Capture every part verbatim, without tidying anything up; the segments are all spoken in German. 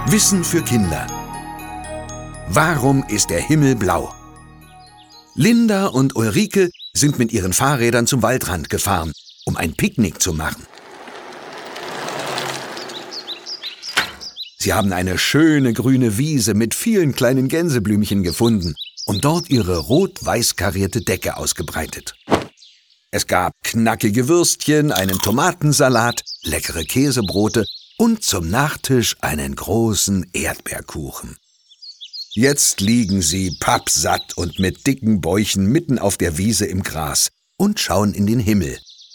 Wissen für Kinder. Warum ist der Himmel blau? Linda und Ulrike sind mit ihren Fahrrädern zum Waldrand gefahren, um ein Picknick zu machen. Sie haben eine schöne grüne Wiese mit vielen kleinen Gänseblümchen gefunden und dort ihre rot-weiß karierte Decke ausgebreitet. Es gab knackige Würstchen, einen Tomatensalat, leckere Käsebrote und zum Nachtisch einen großen Erdbeerkuchen. Jetzt liegen sie pappsatt und mit dicken Bäuchen mitten auf der Wiese im Gras und schauen in den Himmel.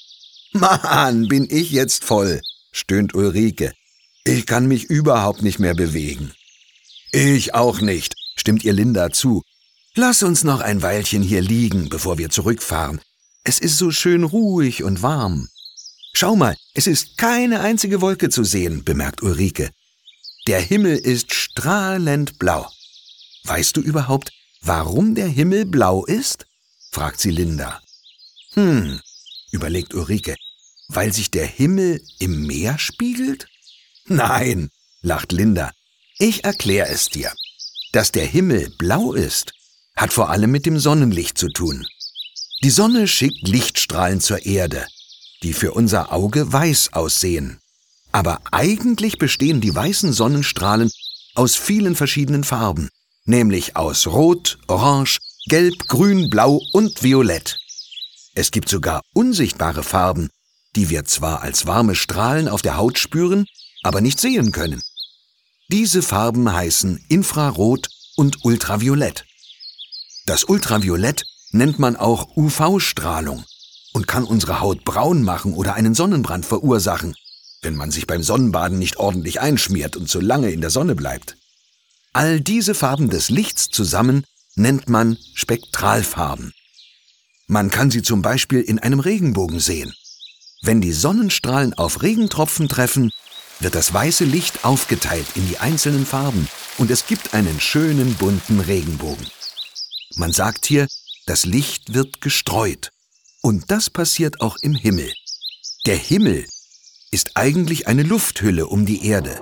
»Mann, bin ich jetzt voll«, stöhnt Ulrike. »Ich kann mich überhaupt nicht mehr bewegen.« »Ich auch nicht«, stimmt ihr Linda zu. »Lass uns noch ein Weilchen hier liegen, bevor wir zurückfahren. Es ist so schön ruhig und warm.« »Schau mal, es ist keine einzige Wolke zu sehen«, bemerkt Ulrike. »Der Himmel ist strahlend blau.« »Weißt du überhaupt, warum der Himmel blau ist?«, fragt sie Linda. »Hm«, überlegt Ulrike, »weil sich der Himmel im Meer spiegelt?« »Nein«, lacht Linda, »ich erkläre es dir. Dass der Himmel blau ist, hat vor allem mit dem Sonnenlicht zu tun. Die Sonne schickt Lichtstrahlen zur Erde, die für unser Auge weiß aussehen. Aber eigentlich bestehen die weißen Sonnenstrahlen aus vielen verschiedenen Farben, nämlich aus Rot, Orange, Gelb, Grün, Blau und Violett. Es gibt sogar unsichtbare Farben, die wir zwar als warme Strahlen auf der Haut spüren, aber nicht sehen können. Diese Farben heißen Infrarot und Ultraviolett. Das Ultraviolett nennt man auch U V-Strahlung und kann unsere Haut braun machen oder einen Sonnenbrand verursachen, wenn man sich beim Sonnenbaden nicht ordentlich einschmiert und zu lange in der Sonne bleibt. All diese Farben des Lichts zusammen nennt man Spektralfarben. Man kann sie zum Beispiel in einem Regenbogen sehen. Wenn die Sonnenstrahlen auf Regentropfen treffen, wird das weiße Licht aufgeteilt in die einzelnen Farben und es gibt einen schönen bunten Regenbogen. Man sagt hier, das Licht wird gestreut. Und das passiert auch im Himmel. Der Himmel ist eigentlich eine Lufthülle um die Erde.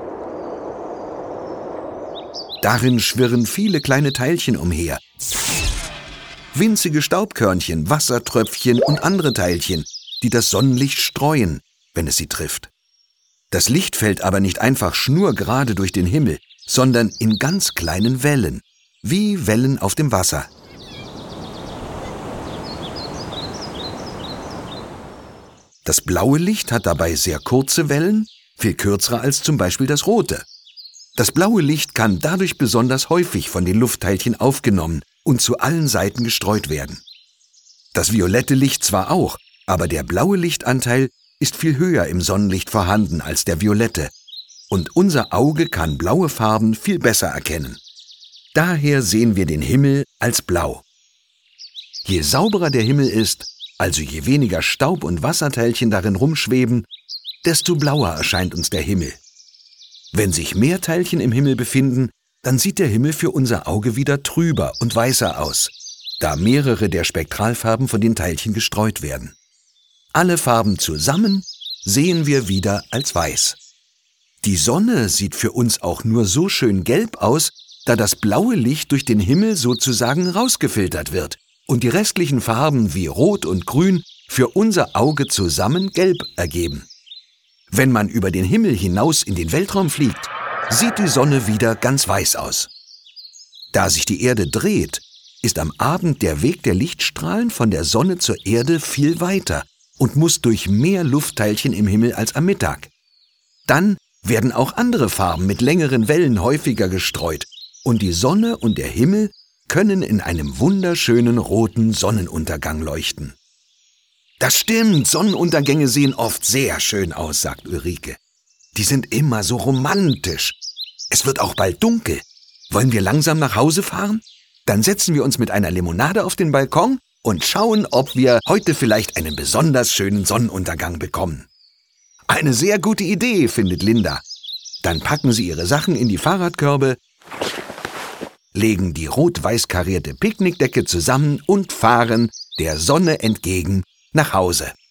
Darin schwirren viele kleine Teilchen umher. Winzige Staubkörnchen, Wassertröpfchen und andere Teilchen, die das Sonnenlicht streuen, wenn es sie trifft. Das Licht fällt aber nicht einfach schnurgerade durch den Himmel, sondern in ganz kleinen Wellen, wie Wellen auf dem Wasser. Das blaue Licht hat dabei sehr kurze Wellen, viel kürzere als zum Beispiel das rote. Das blaue Licht kann dadurch besonders häufig von den Luftteilchen aufgenommen und zu allen Seiten gestreut werden. Das violette Licht zwar auch, aber der blaue Lichtanteil ist viel höher im Sonnenlicht vorhanden als der violette. Und unser Auge kann blaue Farben viel besser erkennen. Daher sehen wir den Himmel als blau. Je sauberer der Himmel ist, also je weniger Staub und Wasserteilchen darin rumschweben, desto blauer erscheint uns der Himmel. Wenn sich mehr Teilchen im Himmel befinden, dann sieht der Himmel für unser Auge wieder trüber und weißer aus, da mehrere der Spektralfarben von den Teilchen gestreut werden. Alle Farben zusammen sehen wir wieder als weiß. Die Sonne sieht für uns auch nur so schön gelb aus, da das blaue Licht durch den Himmel sozusagen rausgefiltert wird und die restlichen Farben wie Rot und Grün für unser Auge zusammen gelb ergeben. Wenn man über den Himmel hinaus in den Weltraum fliegt, sieht die Sonne wieder ganz weiß aus. Da sich die Erde dreht, ist am Abend der Weg der Lichtstrahlen von der Sonne zur Erde viel weiter und muss durch mehr Luftteilchen im Himmel als am Mittag. Dann werden auch andere Farben mit längeren Wellen häufiger gestreut und die Sonne und der Himmel können in einem wunderschönen roten Sonnenuntergang leuchten. »Das stimmt, Sonnenuntergänge sehen oft sehr schön aus«, sagt Ulrike. »Die sind immer so romantisch. Es wird auch bald dunkel. Wollen wir langsam nach Hause fahren? Dann setzen wir uns mit einer Limonade auf den Balkon und schauen, ob wir heute vielleicht einen besonders schönen Sonnenuntergang bekommen.« »Eine sehr gute Idee«, findet Linda. Dann packen sie ihre Sachen in die Fahrradkörbe, legen die rot-weiß karierte Picknickdecke zusammen und fahren der Sonne entgegen nach Hause.